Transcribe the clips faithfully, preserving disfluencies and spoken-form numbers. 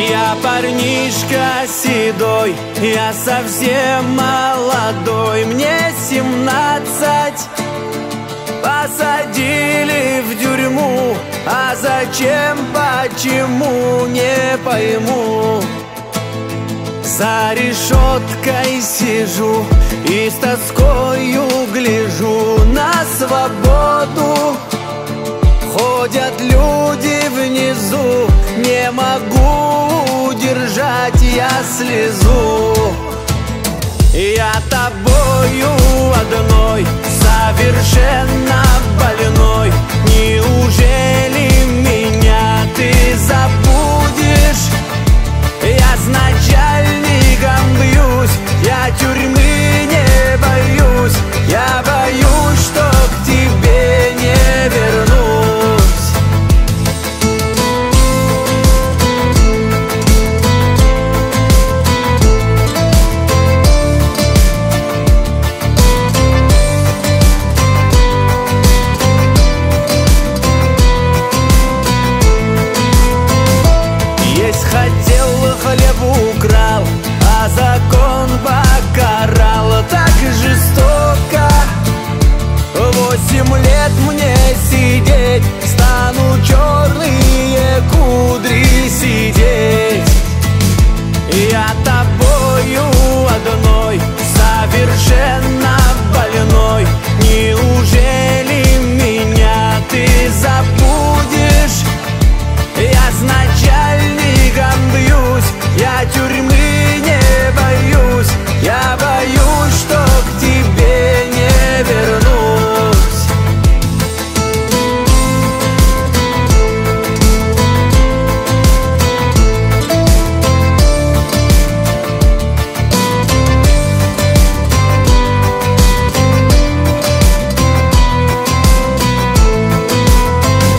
Я парнишка седой, я совсем молодой, мне семнадцать. Посадили в тюрьму, а зачем, почему, не пойму. За решеткой сижу и с тоскою гляжу на свободу. Ходят люди внизу, не могу удержать я слезу. Я тобою одной, совершенно больной. Неужели меня ты забудешь? Я с начальником бьюсь, я тюрьмы не боюсь. Я боюсь, что к тебе не вернусь. Хлеб украл, а закон покарал так жестоко. Восемь лет мне сидеть, стану черные кудри сидеть. Я тобою одной, совершенно больной. Неужели меня ты забудешь? Я с начальником бьюсь, я тюрьмы не боюсь. Я боюсь, что к тебе не вернусь.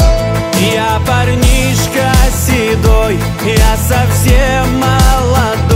Я парнишка седой, я совсем молодой.